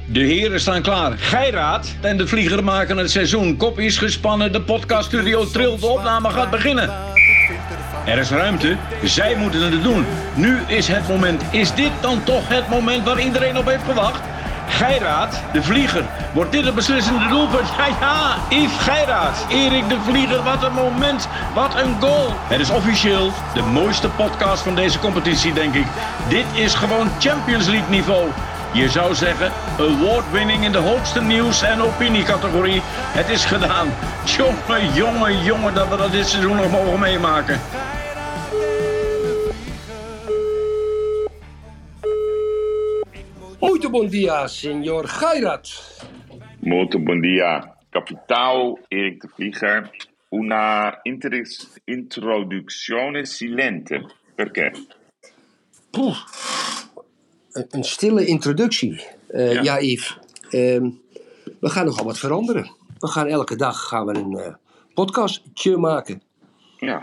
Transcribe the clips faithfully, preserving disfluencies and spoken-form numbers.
De heren staan klaar. Geiraat en de vlieger maken het seizoen. Kop is gespannen, de podcaststudio trilt, de opname gaat beginnen. Er is ruimte, zij moeten het doen. Nu is het moment. Is dit dan toch het moment waar iedereen op heeft gewacht? Geiraat, de vlieger. Wordt dit het beslissende doelpunt? Ja, ja, Yves Geiraat. Erik de Vlieger, wat een moment. Wat een goal. Het is officieel de mooiste podcast van deze competitie, denk ik. Dit is gewoon Champions League niveau. Je zou zeggen, award-winning in de hoogste nieuws- en opiniecategorie. Het is gedaan. Jongen, jongen, jongen, dat we dat dit seizoen nog mogen meemaken. Muito bom dia, senor Geiraat. Muito bom dia, capitão Erik de Vlieger. Una interis- introduzione silente. Perché? Poeh. Een, een stille introductie. Uh, ja. ja, Yves. Uh, we gaan nogal wat veranderen. We gaan elke dag gaan we een uh, podcastje maken. Ja.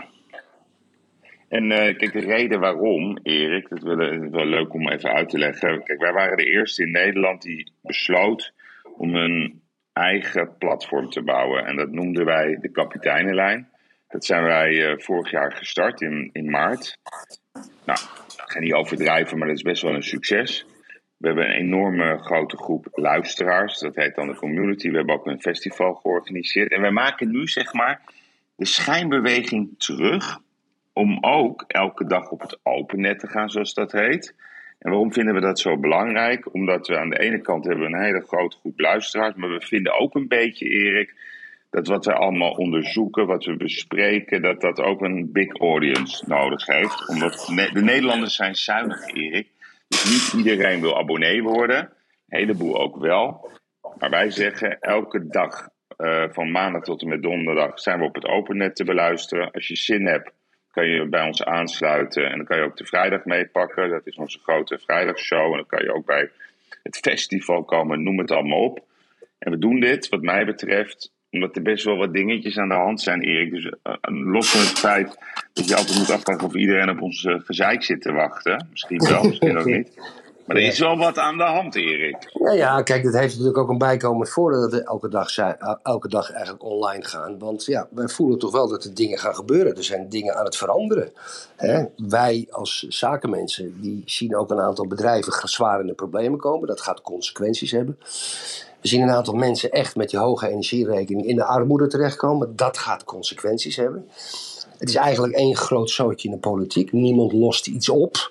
En uh, kijk, de reden waarom, Erik, dat is wel, wel leuk om even uit te leggen. Kijk, wij waren de eerste in Nederland die besloot om een eigen platform te bouwen. En dat noemden wij de Kapiteinenlijn. Dat zijn wij uh, vorig jaar gestart in, in maart. Nou, ik ga niet overdrijven, maar dat is best wel een succes. We hebben een enorme grote groep luisteraars. Dat heet dan de community. We hebben ook een festival georganiseerd. En wij maken nu, zeg maar, de schijnbeweging terug om ook elke dag op het open net te gaan, zoals dat heet. En waarom vinden we dat zo belangrijk? Omdat we aan de ene kant hebben een hele grote groep luisteraars, maar we vinden ook een beetje, Erik, dat wat we allemaal onderzoeken, wat we bespreken, dat dat ook een big audience nodig heeft. Omdat de Nederlanders zijn zuinig, Erik. Dus niet iedereen wil abonnee worden. Een heleboel ook wel. Maar wij zeggen elke dag uh, van maandag tot en met donderdag zijn we op het open net te beluisteren. Als je zin hebt, kan je bij ons aansluiten en dan kan je ook de vrijdag meepakken. Dat is onze grote vrijdagshow. En dan kan je ook bij het festival komen, noem het allemaal op. En we doen dit, wat mij betreft, omdat er best wel wat dingetjes aan de hand zijn, Erik. Dus uh, los van het feit dat je altijd moet afvragen of iedereen op ons uh, gezeik zit te wachten. Misschien wel, misschien ook niet. Maar er is wel wat aan de hand, Erik. Ja, ja, kijk, dat heeft natuurlijk ook een bijkomend voordeel dat we elke dag, zijn, elke dag eigenlijk online gaan. Want ja, wij voelen toch wel dat er dingen gaan gebeuren. Er zijn dingen aan het veranderen. Hè? Wij als zakenmensen, die zien ook een aantal bedrijven zwaar in de problemen komen. Dat gaat consequenties hebben. We zien een aantal mensen echt met die hoge energierekening in de armoede terechtkomen. Dat gaat consequenties hebben. Het is eigenlijk één groot zootje in de politiek. Niemand lost iets op.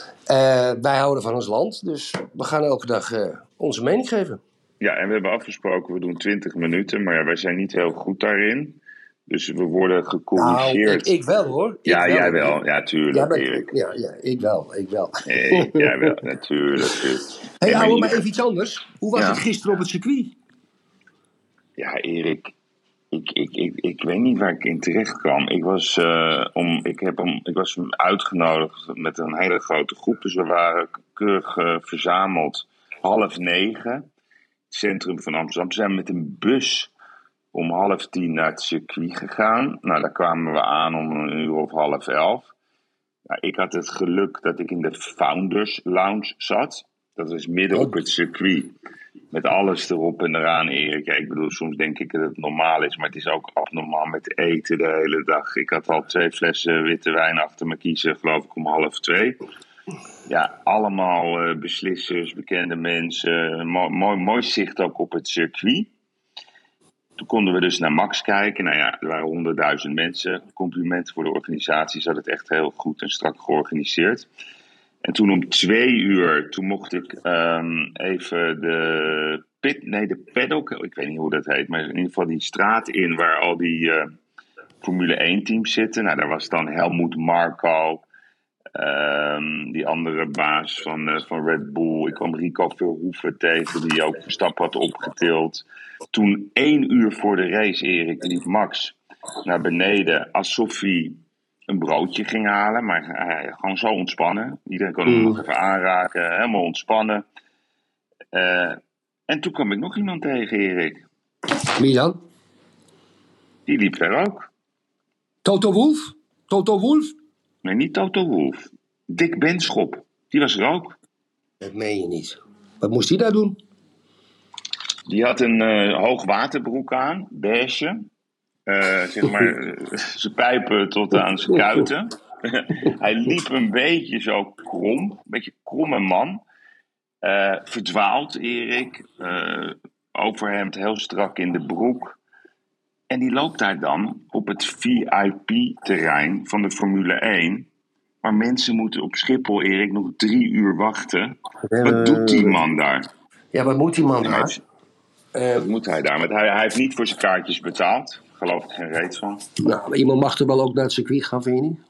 Uh, wij houden van ons land, dus we gaan elke dag uh, onze mening geven. Ja, en we hebben afgesproken, we doen twintig minuten, maar ja, wij zijn niet heel goed daarin. Dus we worden gecorrigeerd. Nou, ik, ik wel hoor. Ik ja, wel, jij wel. Ja, tuurlijk, ja, maar, Erik. Ja, ja, ik wel, ik wel. Nee, jij wel, natuurlijk. Hé, hey, hey, ouwe, maar even iets anders. Hoe was ja. het gisteren op het circuit? Ja, Erik. Ik, ik, ik, ik weet niet waar ik in terecht kwam. Ik was, uh, om, ik heb om, ik was uitgenodigd met een hele grote groep. Dus we waren keurig uh, verzameld half negen. Het centrum van Amsterdam. Toen zijn we met een bus om half tien naar het circuit gegaan. Nou, daar kwamen we aan om een uur of half elf. Nou, ik had het geluk dat ik in de Founders Lounge zat. Dat is midden op het circuit. Met alles erop en eraan, Erik. Ja, ik bedoel, soms denk ik dat het normaal is, maar het is ook abnormaal met eten de hele dag. Ik had al twee flessen witte wijn achter me kiezen, geloof ik, om half twee. Ja, allemaal uh, beslissers, bekende mensen. Mooi, mooi, mooi zicht ook op het circuit. Toen konden we dus naar Max kijken. Nou ja, er waren honderdduizend mensen. Complimenten voor de organisatie. Ze hadden het echt heel goed en strak georganiseerd. En toen om twee uur, toen mocht ik um, even de pit, nee de paddock, ik weet niet hoe dat heet, maar in ieder geval die straat in waar al die uh, Formule één teams zitten. Nou, daar was dan Helmut Marko, um, die andere baas van, uh, van Red Bull. Ik kwam Rico Verhoeven tegen, die ook Verstappen had opgetild. Toen één uur voor de race, Erik, liep Max naar beneden alsof hij een broodje ging halen, maar uh, gewoon zo ontspannen. Iedereen kon hem mm. nog even aanraken, helemaal ontspannen. Uh, en toen kwam ik nog iemand tegen, Erik. Wie dan? Die liep er ook. Toto Wolff? Toto Wolff? Nee, niet Toto Wolff. Dick Benschop. Die was er ook. Dat meen je niet. Wat moest hij daar doen? Die had een uh, hoogwaterbroek aan, beige. Uh, zeg maar, zijn pijpen tot aan zijn kuiten. Hij liep een beetje zo krom, een beetje kromme man. Uh, verdwaald, Erik. Uh, overhemd heel strak in de broek. En die loopt daar dan op het V I P-terrein van de Formule één. Maar mensen moeten op Schiphol, Erik, nog drie uur wachten. Uh, wat doet die man daar? Ja, wat moet die man daar? Uh, wat moet hij daar? Want hij, hij heeft niet voor zijn kaartjes betaald. Ik geloof er geen reet van. Nou, maar iemand mag er wel ook naar het circuit gaan, vind je niet?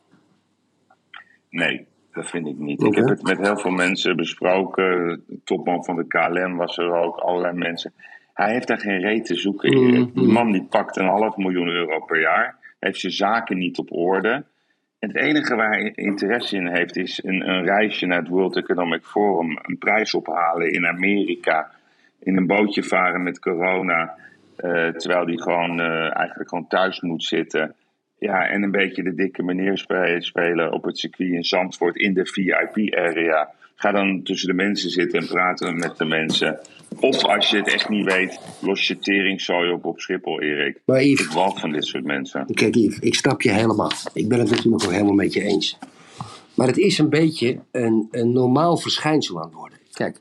Nee, dat vind ik niet. Okay. Ik heb het met heel veel mensen besproken. De topman van de K L M was er ook, allerlei mensen. Hij heeft daar geen reet te zoeken. Mm-hmm. Die man die pakt een half miljoen euro per jaar. Heeft zijn zaken niet op orde. En het enige waar hij interesse in heeft is een, een reisje naar het World Economic Forum. Een prijs ophalen in Amerika. In een bootje varen met corona. Uh, terwijl hij gewoon uh, eigenlijk gewoon thuis moet zitten. Ja, en een beetje de dikke meneer spelen op het circuit in Zandvoort in de V I P-area. Ga dan tussen de mensen zitten en praten met de mensen. Of als je het echt niet weet, los je teringzooi op op Schiphol, Erik. Maar Yves, ik walg van dit soort mensen. Kijk Yves, ik snap je helemaal. Ik ben het natuurlijk ook helemaal met je eens. Maar het is een beetje een, een normaal verschijnsel aan het worden. Kijk,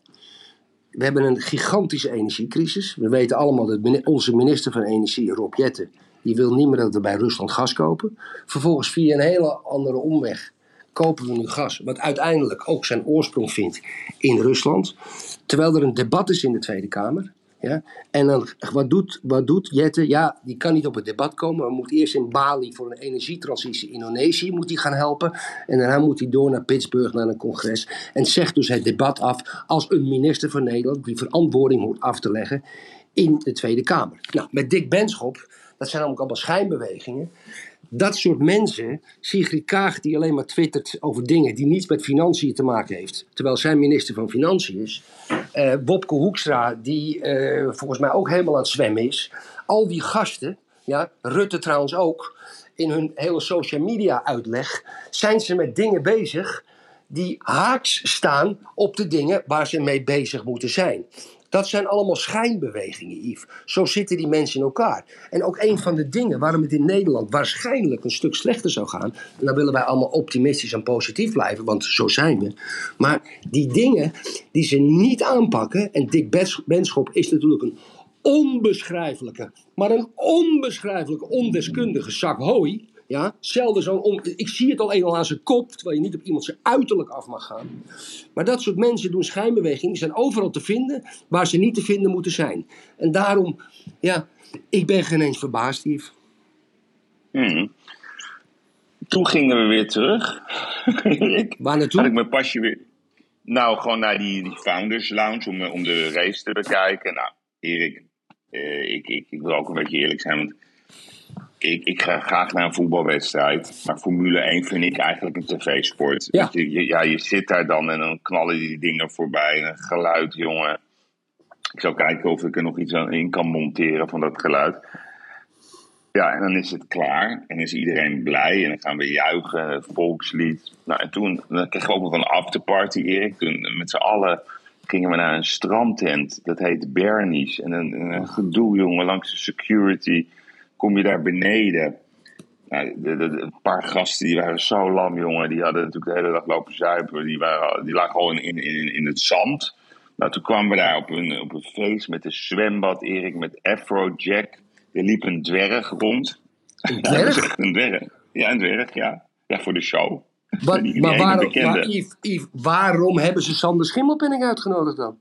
we hebben een gigantische energiecrisis. We weten allemaal dat onze minister van Energie, Rob Jetten, die wil niet meer dat we bij Rusland gas kopen. Vervolgens via een hele andere omweg kopen we nu gas, wat uiteindelijk ook zijn oorsprong vindt in Rusland. Terwijl er een debat is in de Tweede Kamer. Ja? En dan, wat doet, wat doet Jetten? Ja, die kan niet op het debat komen. We moeten eerst in Bali voor een energietransitie in Indonesië moet hij gaan helpen. En daarna moet hij door naar Pittsburgh, naar een congres. En zegt dus het debat af als een minister van Nederland die verantwoording hoort af te leggen in de Tweede Kamer. Nou, met Dick Benschop, dat zijn namelijk allemaal schijnbewegingen. Dat soort mensen, Sigrid Kaag die alleen maar twittert over dingen die niets met financiën te maken heeft. Terwijl zij minister van Financiën is. Uh, Wopke Hoekstra die uh, volgens mij ook helemaal aan het zwemmen is. Al die gasten, ja, Rutte trouwens ook, in hun hele social media uitleg zijn ze met dingen bezig die haaks staan op de dingen waar ze mee bezig moeten zijn. Dat zijn allemaal schijnbewegingen, Yves. Zo zitten die mensen in elkaar. En ook een van de dingen waarom het in Nederland waarschijnlijk een stuk slechter zou gaan. En dan willen wij allemaal optimistisch en positief blijven, want zo zijn we. Maar die dingen die ze niet aanpakken. En Dick Benschop is natuurlijk een onbeschrijfelijke, maar een onbeschrijfelijke ondeskundige zak hooi. Ja, zelden zo'n on... Ik zie het al eenmaal aan zijn kop, terwijl je niet op iemand zijn uiterlijk af mag gaan. Maar dat soort mensen doen schijnbewegingen, die zijn overal te vinden waar ze niet te vinden moeten zijn. En daarom, ja, ik ben geen eens verbaasd, Yves. Hmm. Toen gingen we weer terug. Waar naartoe? Had ik mijn pasje weer... Nou, gewoon naar die, die Founders Lounge om, om de race te bekijken. Nou, Erik, eh, ik, ik, ik wil ook een beetje eerlijk zijn, want Ik, ik ga graag naar een voetbalwedstrijd. Maar Formule één vind ik eigenlijk een tv-sport. Ja. Je, je, ja, je zit daar dan en dan knallen die dingen voorbij. En een geluid, jongen. Ik zal kijken of ik er nog iets aan in kan monteren van dat geluid. Ja, en dan is het klaar. En is iedereen blij. En dan gaan we juichen, volkslied. Nou, en toen dan kregen we ook nog een afterparty, Erik. Toen met z'n allen gingen we naar een strandtent. Dat heet Bernie's. En een, een gedoe, jongen, langs de security. Kom je daar beneden. Nou, de, de, de, een paar gasten die waren zo lam, jongen. Die hadden natuurlijk de hele dag lopen zuipen. Die, waren, die lagen gewoon in, in, in het zand. Nou, toen kwamen we daar op een, op een feest met een zwembad, Erik, met Afrojack. Er liep een dwerg rond. Een dwerg? Ja, een dwerg. Ja, een dwerg, ja. Ja, voor de show. Wat, die, die maar waarom, maar Yves, Yves, waarom hebben ze Sander Schimmelpenninck uitgenodigd dan?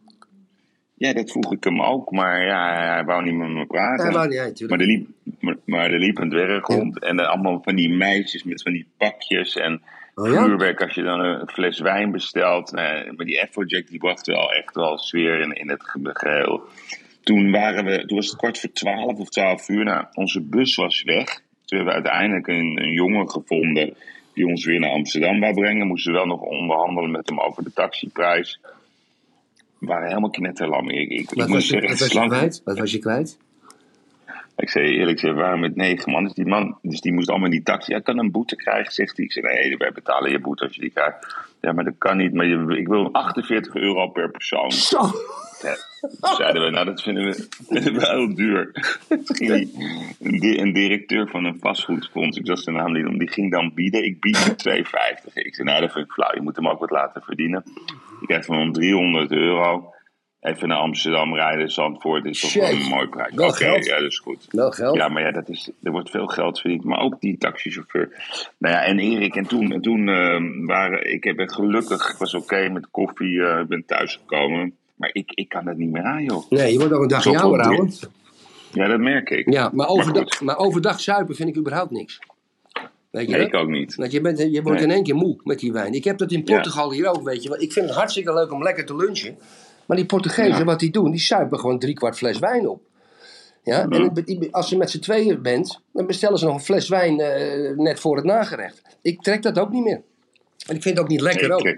Ja, dat vroeg ik hem ook, maar ja, hij wou niet met me praten. Hij wou niet, natuurlijk. Maar er liep, maar, maar er liep een dwerg rond. Ja. En dan allemaal van die meisjes met van die pakjes en oh, ja? vuurwerk als je dan een fles wijn bestelt. Nou, maar die Afrojack die bracht wel echt wel sfeer in, in het geheel. Toen, waren we, toen was het kwart voor twaalf of twaalf uur. Nou, onze bus was weg. Toen hebben we uiteindelijk een, een jongen gevonden die ons weer naar Amsterdam wou brengen. Moesten we wel nog onderhandelen met hem over de taxiprijs. We waren helemaal knetterlam. Ik, ik, wat, ik was je, zeggen, wat, was je kwijt? wat was je kwijt? Ik zei eerlijk, we waren met negen man. Dus die man, dus die moest allemaal in die taxi. Ja, kan een boete krijgen, zegt hij. Ik zei, nee, wij betalen je boete als je die krijgt. Ja, maar dat kan niet. Maar je, ik wil achtenveertig euro per persoon. Zo. Ja, toen zeiden we, nou dat vinden we, vinden we heel duur. Die, een, een directeur van een vastgoedfonds, ik zag zijn naam niet om, die ging dan bieden. Ik bied je twee vijftig. Ik zei, nou dat vind ik flauw, je moet hem ook wat laten verdienen. Ik krijg van hem driehonderd euro. Even naar Amsterdam rijden, Zandvoort is toch wel een mooi prijs. Wel Oké, geld. ja, dat is goed. Wel geld. Ja, maar ja, dat is, er wordt veel geld verdiend. Maar ook die taxichauffeur. Nou ja, en Erik, en toen, en toen uh, waren, ik heb gelukkig, ik was oké okay met koffie, uh, ik ben thuisgekomen. Maar ik, ik kan dat niet meer aan, joh. Nee, je wordt ook een dagje ouder, ouwe. Ja, dat merk ik. Ja, maar overdag, maar, maar overdag zuipen vind ik überhaupt niks. Weet je nee, dat? ik ook niet. Want je, bent, je wordt nee. in één keer moe met die wijn. Ik heb dat in Portugal ja. hier ook, weet je wel. Ik vind het hartstikke leuk om lekker te lunchen. Maar die Portugezen, ja. wat die doen, die zuipen gewoon drie kwart fles wijn op. Ja? Mm. En het, als je met z'n tweeën bent, dan bestellen ze nog een fles wijn uh, net voor het nagerecht. Ik trek dat ook niet meer. En ik vind het ook niet lekker ook.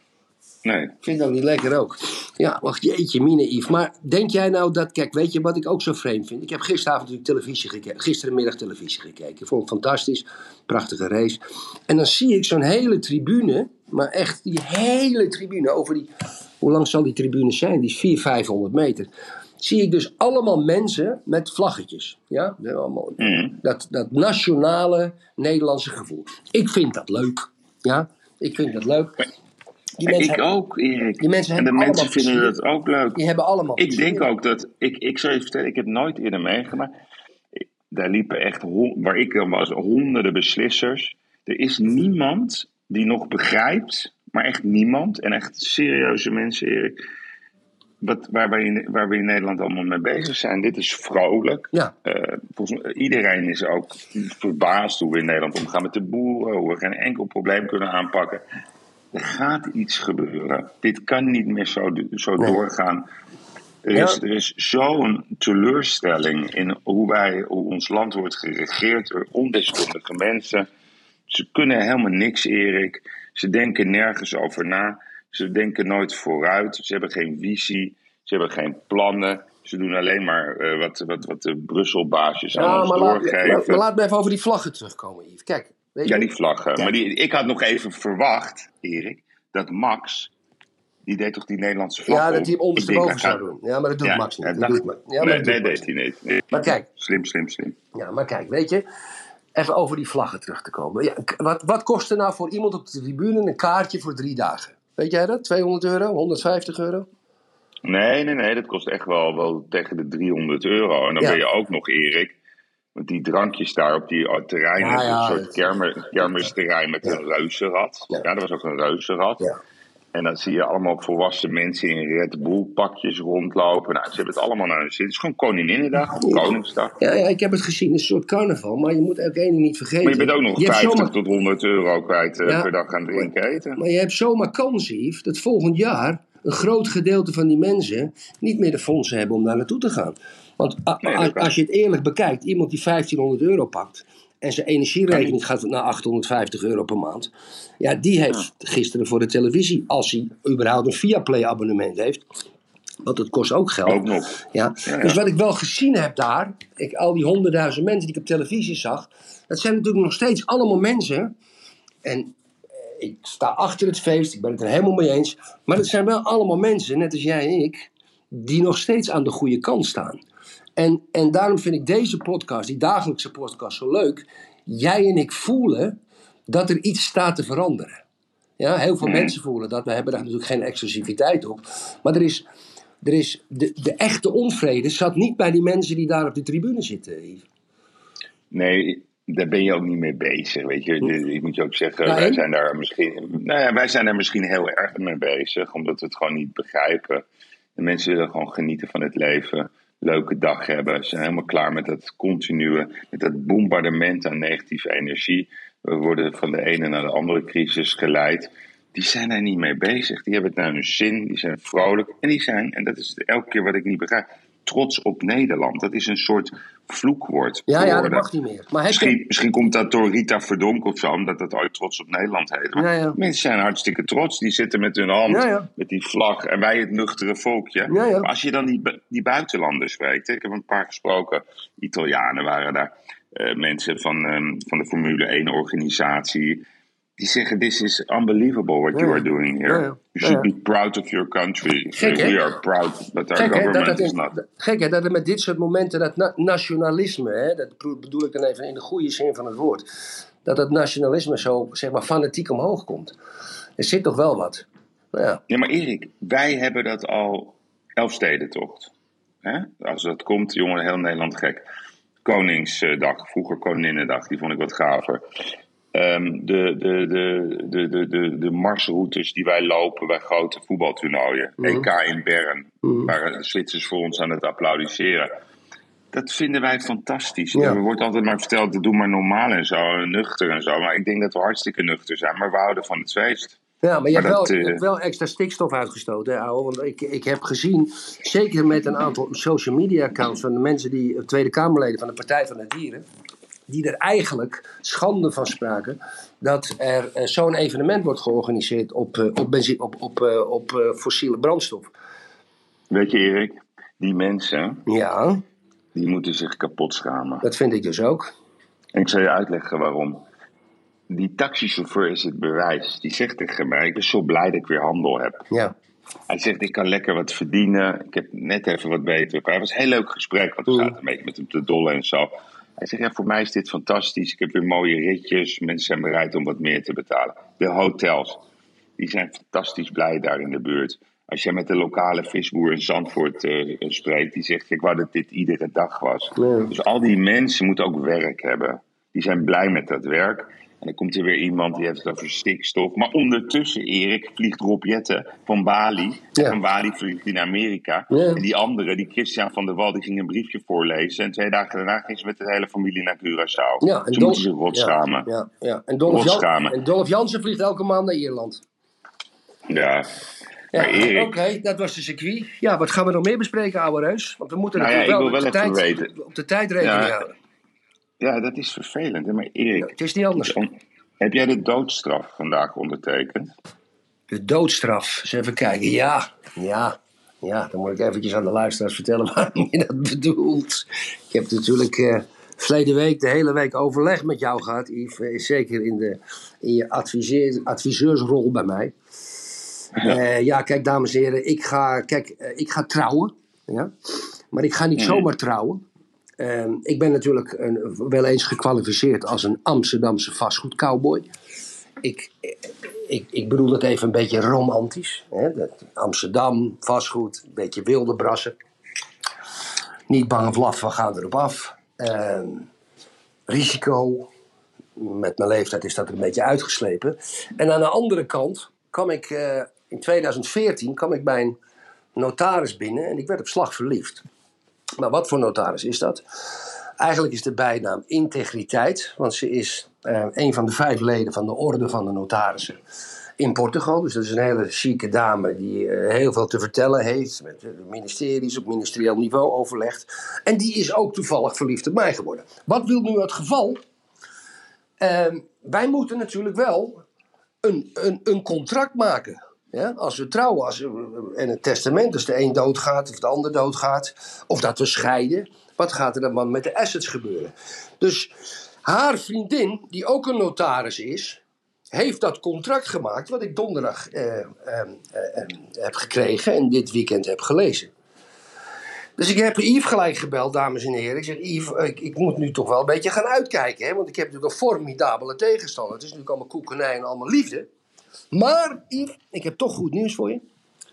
Nee. Ik vind het ook niet lekker ook. Ja, wacht, jeetje, mine Yves. Maar denk jij nou dat, kijk, weet je wat ik ook zo vreemd vind? Ik heb gisteravond natuurlijk televisie gekeken, gisterenmiddag televisie gekeken. Ik vond het fantastisch, prachtige race. En dan zie ik zo'n hele tribune, maar echt die hele tribune over die, hoe lang zal die tribune zijn? Die is vierhonderd, vijfhonderd meter. Zie ik dus allemaal mensen met vlaggetjes. Ja, allemaal, mm. dat, dat nationale Nederlandse gevoel. Ik vind dat leuk. Ja, ik vind dat leuk. Die mensen ik hebben, ook, Erik. Die mensen en de mensen plezier. vinden dat ook leuk. Die hebben allemaal Ik plezier. denk ook dat... Ik, ik zal je vertellen, ik heb nooit eerder meegemaakt. Daar liepen echt, waar ik dan was, honderden beslissers. Er is niemand die nog begrijpt, maar echt niemand. En echt serieuze mensen, Erik. Wat, waar, we in, waar we in Nederland allemaal mee bezig zijn. Dit is vrolijk. Ja. Uh, volgens mij, iedereen is ook verbaasd hoe we in Nederland omgaan met de boeren. Hoe we geen enkel probleem kunnen aanpakken. Er gaat iets gebeuren. Dit kan niet meer zo, zo nee. doorgaan. Er is, ja. er is zo'n teleurstelling in hoe, wij, hoe ons land wordt geregeerd door ondeskundige mensen. Ze kunnen helemaal niks, Erik. Ze denken nergens over na. Ze denken nooit vooruit. Ze hebben geen visie. Ze hebben geen plannen. Ze doen alleen maar uh, wat, wat, wat de Brusselbaasjes aan ja, ons maar doorgeven. Laat, maar laat me even over die vlaggen terugkomen, Yves. Kijk. Weet ja, je? die vlaggen. Ja. Maar die, ik had nog even verwacht, Erik, dat Max, die deed toch die Nederlandse vlag Ja, op. dat hij hem ondersteboven zou doen. Ja, maar dat doet ja, Max niet. Ja, dat doet, ja, nee, dat nee, doet deed hij niet. Nee. Maar kijk. Slim, slim, slim. Ja, maar kijk, weet je, even over die vlaggen terug te komen. Ja, wat, wat kost er nou voor iemand op de tribune een kaartje voor drie dagen? Weet jij dat? tweehonderd euro? honderdvijftig euro? Nee, nee, nee, dat kost echt wel, wel tegen de driehonderd euro. En dan ja. ben je ook nog, Erik, met die drankjes daar op die terrein, ja, ja, een soort kermer, kermisterrein met ja. een reuzenrad. Ja. ja, dat was ook een reuzenrad. Ja. En dan zie je allemaal volwassen mensen in Red Bull pakjes rondlopen. Nou, ze hebben het allemaal naar hun zin. Het is gewoon Koninginnedag, of Koningsdag. Ja, ja, ik heb het gezien, het is een soort carnaval. Maar je moet ook één ding niet vergeten. Maar je bent ook nog vijftig zomaar... tot honderd euro kwijt uh, ja, per dag gaan drinken maar, eten. Maar je hebt zomaar kans, Yves, dat volgend jaar een groot gedeelte van die mensen niet meer de fondsen hebben om daar naartoe te gaan. Want a, nee, a, als je het eerlijk bekijkt, iemand die vijftienhonderd euro pakt en zijn energierekening gaat naar achthonderdvijftig euro per maand. Ja, die heeft ja. gisteren voor de televisie, als hij überhaupt een Viaplay abonnement heeft, want dat kost ook geld. Ook nog. Ja. Ja, ja. Dus wat ik wel gezien heb daar, ik, al die honderdduizend mensen die ik op televisie zag, dat zijn natuurlijk nog steeds allemaal mensen. En ik sta achter het feest, ik ben het er helemaal mee eens. Maar het zijn wel allemaal mensen, net als jij en ik, die nog steeds aan de goede kant staan. En, en daarom vind ik deze podcast, die dagelijkse podcast, zo leuk. Jij en ik voelen dat er iets staat te veranderen. Ja, heel veel mm. mensen voelen dat. We hebben daar natuurlijk geen exclusiviteit op. Maar er is, er is de, de echte onvrede zat niet bij die mensen die daar op de tribune zitten, Yves. Nee, daar ben je ook niet mee bezig, weet je. Ik moet je ook zeggen, nou, wij, zijn daar misschien, nou ja, wij zijn daar misschien heel erg mee bezig, omdat we het gewoon niet begrijpen. De mensen willen gewoon genieten van het leven, leuke dag hebben. Ze zijn helemaal klaar met dat continue, met dat bombardement aan negatieve energie. We worden van de ene naar de andere crisis geleid. Die zijn daar niet mee bezig. Die hebben het naar hun zin, die zijn vrolijk. En die zijn, en dat is elke keer wat ik niet begrijp, trots op Nederland. Dat is een soort vloekwoord Ja, geworden. ja, dat mag niet meer. Maar heb Misschien, je... misschien komt dat door Rita Verdonk of zo, omdat dat ooit trots op Nederland heet. Maar Ja, ja. mensen zijn hartstikke trots. Die zitten met hun hand, Ja, ja. met die vlag. En wij het nuchtere volkje. Ja, ja. Maar als je dan die, bu- die buitenlanders spreekt. Hè, ik heb een paar gesproken. Italianen waren daar. Uh, mensen van, um, van de Formule één organisatie. Die zeggen, this is unbelievable what Ja, you ja. are doing here. Ja, ja. You should Ja, ja. be proud of your country. Gek, hè? We are proud, but our Gek, hè, dat government het is in- not. gek hè, dat er met dit soort momenten dat na- nationalisme, hè, dat bedoel- bedoel ik dan even in de goede zin van het woord, dat het nationalisme zo, zeg maar, fanatiek omhoog komt. Er zit toch wel wat. Nou ja, Ja, maar Erik, wij hebben dat al Elfstedentocht. Hè? Als dat komt, jongen, heel Nederland gek. Koningsdag, vroeger Koninginnedag, die vond ik wat gaver. Ehm, de, de, de, de, de, de, de marsroutes die wij lopen bij grote voetbaltoernooien. Mhm. E K in Bern, waar de Zwitsers voor ons aan het applaudisseren. Dat vinden wij fantastisch. Ja. Er wordt altijd maar verteld, doe maar normaal en zo, en nuchter en zo. Maar ik denk dat we hartstikke nuchter zijn, maar we houden van het feest. ja maar je Maar hebt, dat, wel, je eh, hebt wel extra stikstof uitgestoten, hè, ouwe. Want ik, ik heb gezien, zeker met een aantal social media accounts van de mensen die, Tweede Kamerleden van de Partij van de Dieren, die er eigenlijk schande van spraken dat er eh, zo'n evenement wordt georganiseerd op, eh, op, benzi- op, op, eh, op eh, fossiele brandstof. Weet je Erik, die mensen, Ja, die moeten zich kapot schamen. dat vind ik dus ook. En ik zal je uitleggen waarom. Die taxichauffeur is het bewijs. Die zegt tegen mij, ik ben zo blij dat ik weer handel heb. Ja, Hij zegt, ik kan lekker wat verdienen. Ik heb net even wat beter. Het was een heel leuk gesprek, want we zaten een beetje met hem te dollen en zo. Hij zegt, ja, voor mij is dit fantastisch. Ik heb weer mooie ritjes. Mensen zijn bereid om wat meer te betalen. De hotels, die zijn fantastisch blij daar in de buurt. Als jij met de lokale visboer in Zandvoort uh, spreekt, die zegt, ik wou dat dit iedere dag was. Ja. Dus al die mensen moeten ook werk hebben. Die zijn blij met dat werk. En dan komt er weer iemand die heeft het over stikstof. Maar ondertussen, Erik, vliegt Rob Jetten van Bali. Ja. Van Bali vliegt hij naar Amerika. Ja. En die andere, die Christian van der Wal, die ging een briefje voorlezen. En twee dagen daarna ging ze met de hele familie naar Curaçao. ja, en Ze Dolf- moeten zich rot schamen. Ja, ja, ja. En, Dolf Jan- Rotschamen. en Dolf Jansen vliegt elke maand naar Ierland. Ja. Ja, Maar Erik, oké, dat was de circuit. Ja, wat gaan we nog meer bespreken, ouwe reus? Want we moeten Nou ja, natuurlijk ik wel, wil op, de wel tijd, even weten. op de tijd rekening Ja. houden. ja, dat is vervelend. Hè? Maar Erik, Ja, het is niet anders. on- heb jij de doodstraf vandaag ondertekend? De doodstraf. Eens even kijken. Ja, ja, ja. Dan moet ik eventjes aan de luisteraars vertellen waarom je dat bedoelt. Ik heb natuurlijk uh, verleden week de hele week overleg met jou gehad, Yves. Uh, zeker in, de, in je adviseer, adviseursrol bij mij. Ja. Uh, ja, kijk, dames en heren. Ik ga, kijk, uh, ik ga trouwen. Ja? Maar ik ga niet zomaar trouwen. Uh, ik ben natuurlijk een, wel eens gekwalificeerd als een Amsterdamse vastgoedcowboy. Ik, ik, ik bedoel het even een beetje romantisch. Hè? Dat Amsterdam, vastgoed, een beetje wilde brassen. Niet bang of laf, we gaan erop af. Uh, risico. Met mijn leeftijd is dat er een beetje uitgeslepen. En aan de andere kant kwam ik uh, in tweeduizend veertien kwam ik bij een notaris binnen en ik werd op slag verliefd. Maar wat voor notaris is dat? Eigenlijk is de bijnaam Integriteit, want ze is uh, een van de vijf leden van de Orde van de Notarissen in Portugal. Dus dat is een hele chique dame die uh, heel veel te vertellen heeft, met de ministeries op ministerieel niveau overlegt. En die is ook toevallig verliefd op mij geworden. Wat wil nu het geval? Uh, wij moeten natuurlijk wel een, een, een contract maken. Ja, als we trouwen als we, en het testament, als de een doodgaat of de ander doodgaat, of dat we scheiden, wat gaat er dan met de assets gebeuren? Dus haar vriendin, die ook een notaris is, heeft dat contract gemaakt wat ik donderdag eh, eh, eh, heb gekregen en dit weekend heb gelezen. Dus ik heb Yves gelijk gebeld, dames en heren. Ik zeg, Yves, ik, ik moet nu toch wel een beetje gaan uitkijken, hè? Want ik heb natuurlijk een formidabele tegenstander. Het is natuurlijk allemaal koekenij en allemaal liefde. Maar, Yves, ik heb toch goed nieuws voor je.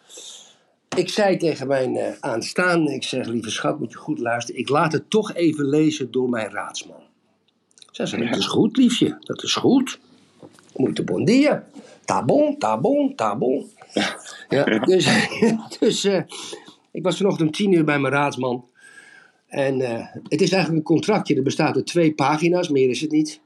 Ik zei tegen mijn uh, aanstaande, ik zeg, lieve schat, moet je goed luisteren. Ik laat het toch even lezen door mijn raadsman. Zij zei, dat is goed, liefje, dat is goed. Muito bon dia. Ta bon, ta bon, ta bon. Ja, dus dus uh, ik was vanochtend om tien uur bij mijn raadsman. En uh, het is eigenlijk een contractje, dat bestaat uit twee pagina's, meer is het niet.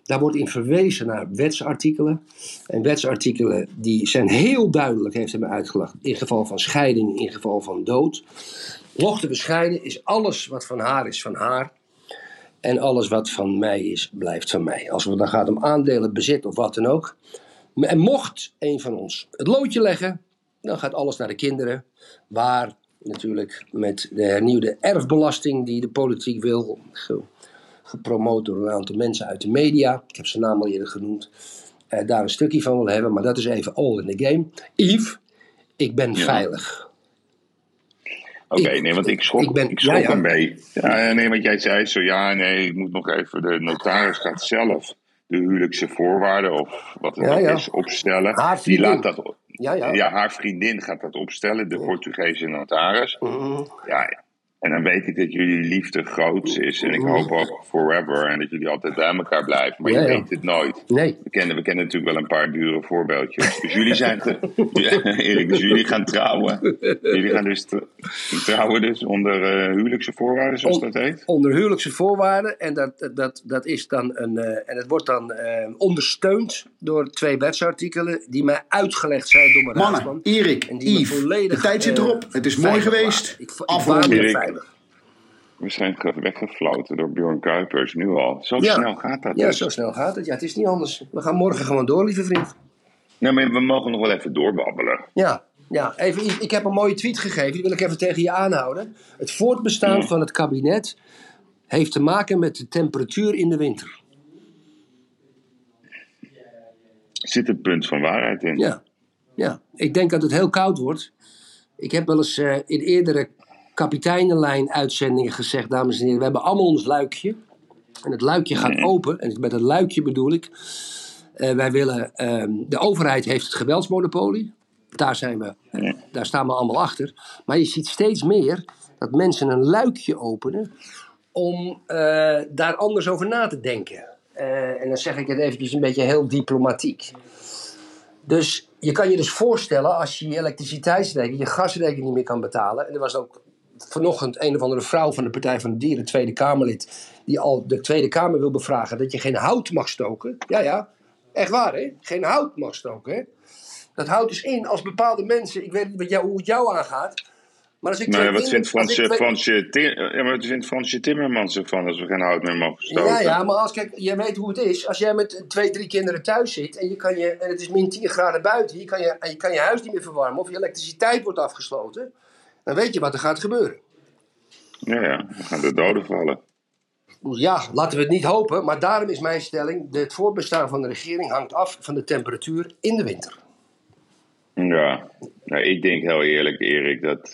Daar wordt in verwezen naar wetsartikelen. En wetsartikelen die zijn heel duidelijk, heeft hij me uitgelegd, in geval van scheiding, in geval van dood. Mochten we scheiden, is alles wat van haar is van haar. En alles wat van mij is, blijft van mij. Als het dan gaat om aandelen, bezit of wat dan ook. En mocht een van ons het loodje leggen, dan gaat alles naar de kinderen. Waar natuurlijk met de hernieuwde erfbelasting die de politiek wil, ge, gepromoot door een aantal mensen uit de media. Ik heb zijn naam al eerder genoemd. Eh, daar een stukje van wil hebben, maar dat is even all in the game. Yves, ik ben ja. veilig. Oké, okay, nee, want ik schrok, ik ben, ik schrok ja, ja. een beetje. Ja, nee, want jij zei zo, ja, nee, ik moet nog even, de notaris gaat zelf de huwelijkse voorwaarden of wat het ja, ja. is opstellen. Haar Die laat dat, ja, ja. ja, haar vriendin gaat dat opstellen, de ja. Portugese notaris. Mm-hmm. Ja, en dan weet ik dat jullie liefde groot is en ik hoop ook forever en dat jullie altijd bij elkaar blijven, maar ja, je ja. weet het nooit. Nee. We kennen, we kennen natuurlijk wel een paar dure voorbeeldjes. Dus jullie zijn, te, ja, Erik, dus jullie gaan trouwen. Jullie gaan dus te, trouwen dus onder uh, huwelijkse voorwaarden, zoals On, dat heet? Onder huwelijkse voorwaarden en dat, dat, dat is dan een, uh, en het wordt dan uh, ondersteund door twee wetsartikelen die mij uitgelegd zijn door mijn Mannen, raadsman. Erik, Yves, volledig, de tijd zit erop. Uh, het is mooi geweest. Afronding. We zijn weggefloten door Bjorn Kuipers, nu al. Zo ja. snel gaat dat. Ja, dus. zo snel gaat het. Ja, het is niet anders. We gaan morgen gewoon door, lieve vriend. Nee, maar we mogen nog wel even doorbabbelen. Ja, ja even, ik heb een mooie tweet gegeven, die wil ik even tegen je aanhouden. Het voortbestaan ja. van het kabinet heeft te maken met de temperatuur in de winter. Zit een punt van waarheid in? Ja, ja. Ik denk dat het heel koud wordt. Ik heb wel eens uh, in eerdere kapiteinenlijn uitzendingen gezegd, dames en heren, we hebben allemaal ons luikje. En het luikje gaat mm. open. En met het luikje bedoel ik, uh, wij willen, uh, de overheid heeft het geweldsmonopolie. Daar zijn we, uh, daar staan we allemaal achter. Maar je ziet steeds meer dat mensen een luikje openen om uh, daar anders over na te denken. Uh, en dan zeg ik het eventjes een beetje heel diplomatiek. Dus je kan je dus voorstellen als je je elektriciteitsrekening, je gasrekening niet meer kan betalen. En er was ook vanochtend een of andere vrouw van de Partij van de Dieren, Tweede Kamerlid, die al de Tweede Kamer wil bevragen dat je geen hout mag stoken. Ja, ja, echt waar hè, geen hout mag stoken hè. Dat houdt dus in als bepaalde mensen, ik weet niet wat jou, hoe het jou aangaat, maar als ik... Nou ja, wat vindt Fransje, twee... Fransje, ja, maar wat vindt Fransje Timmermans ervan als we geen hout meer mogen stoken? Ja, ja, maar als, kijk, jij weet hoe het is. Als jij met twee, drie kinderen thuis zit en, je kan je, en het is min tien graden buiten, je kan je, en je kan je huis niet meer verwarmen of je elektriciteit wordt afgesloten, dan weet je wat er gaat gebeuren. Ja, ja, dan gaan de doden vallen. Ja, laten we het niet hopen, maar daarom is mijn stelling, het voortbestaan van de regering hangt af van de temperatuur in de winter. Ja, nou, ik denk heel eerlijk, Erik, dat...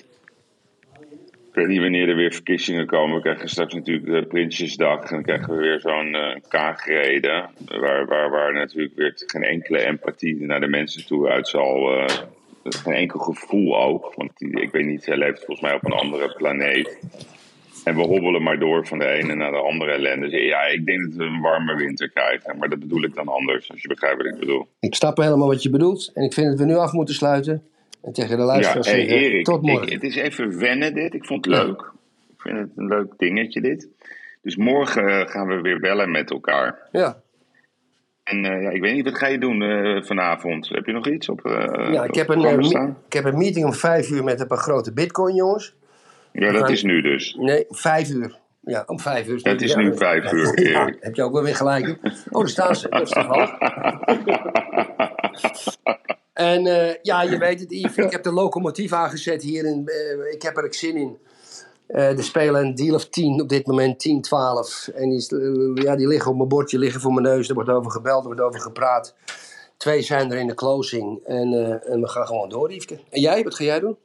Ik weet niet wanneer er weer verkiezingen komen. We krijgen straks natuurlijk de Prinsjesdag. En dan krijgen we weer zo'n uh, kaagreden. Waar, waar, waar natuurlijk weer geen enkele empathie naar de mensen toe uit zal. Uh, geen enkel gevoel ook. Want die, ik weet niet, zij leeft volgens mij op een andere planeet. En we hobbelen maar door van de ene naar de andere ellende. Dus ja, ik denk dat we een warme winter krijgen. Maar dat bedoel ik dan anders, als je begrijpt wat ik bedoel. Ik snap helemaal wat je bedoelt. En ik vind dat we nu af moeten sluiten. En tegen de luisteraars ja, hey, zeggen, Erik, tot morgen. Ik, het is even wennen dit. Ik vond het leuk. Ik vind het een leuk dingetje dit. Dus morgen gaan we weer bellen met elkaar. Ja. En uh, ja, ik weet niet, wat ga je doen uh, vanavond? Heb je nog iets op uh, Ja, ik heb, een, uh, me- ik heb een meeting om vijf uur met een paar grote bitcoin jongens. Ja, dat gaan... is nu dus. Nee, vijf uur. Ja, om vijf uur. Het is ja, nu vijf uur, Erik. Ja, heb je ook wel weer gelijk. Oh, daar staan ze. Dat is toch al. En uh, ja, je weet het, Yves, ik heb de locomotief aangezet hier. In, uh, ik heb er ook zin in. Uh, er spelen een deal of tien op dit moment, tien, twaalf. En die, uh, ja, die liggen op mijn bordje, liggen voor mijn neus. Er wordt over gebeld, er wordt over gepraat. Twee zijn er in de closing. En, uh, en we gaan gewoon door, Yveske. En jij, wat ga jij doen?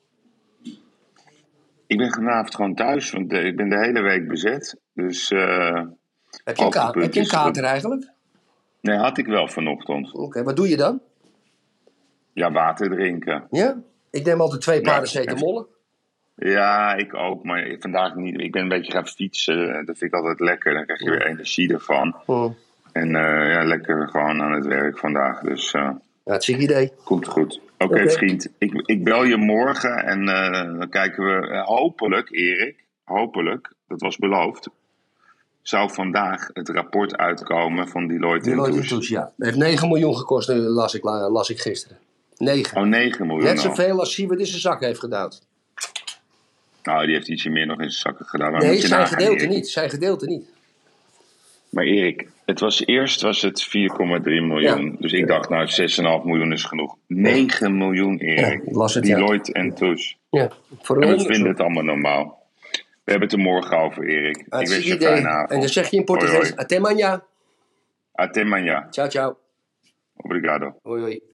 Ik ben vanavond gewoon thuis, want ik ben de hele week bezet. Dus, uh, heb je een, ka- heb je een kater eigenlijk? Nee, had ik wel vanochtend. Oké, okay, wat doe je dan? Ja, water drinken. Ja? Ik neem altijd twee paracetamollen. Ja, ik ook, maar vandaag niet. Ik ben een beetje gaan fietsen, dat vind ik altijd lekker. Dan krijg je weer energie ervan. Oh. En uh, ja, lekker gewoon aan het werk vandaag. Dus, uh, ja, het is een idee. Komt goed. Oké, okay, okay. Vriend. Ik, ik bel je morgen en uh, dan kijken we uh, hopelijk, Erik, hopelijk, dat was beloofd, zou vandaag het rapport uitkomen van Deloitte, Deloitte en Touche. Touche, ja. Het heeft negen miljoen gekost, nu las ik, las ik gisteren. negen. Oh, negen miljoen Net al. zoveel als Siewert in zijn zak heeft gedaan. Nou, die heeft ietsje meer nog in zijn zakken gedaan. Maar Nee, moet je zijn nagaan, gedeelte Erik. niet. Zijn gedeelte niet. Maar Erik, het was, eerst was het vier komma drie miljoen. Ja. Dus ik dacht, nou, zes komma vijf miljoen is genoeg. negen miljoen, Erik. Ja, ik las het, ja. Deloitte en Touche. Ja, voor En een we onderzoek. vinden het allemaal normaal. We hebben het er morgen over, Erik. Ik wens Hartstikke je een idee. fijne avond. En dan zeg je in Portugees, Hoi, hoi. até amanhã. Até mañana. Ciao, ciao. Obrigado. Hoi, hoi.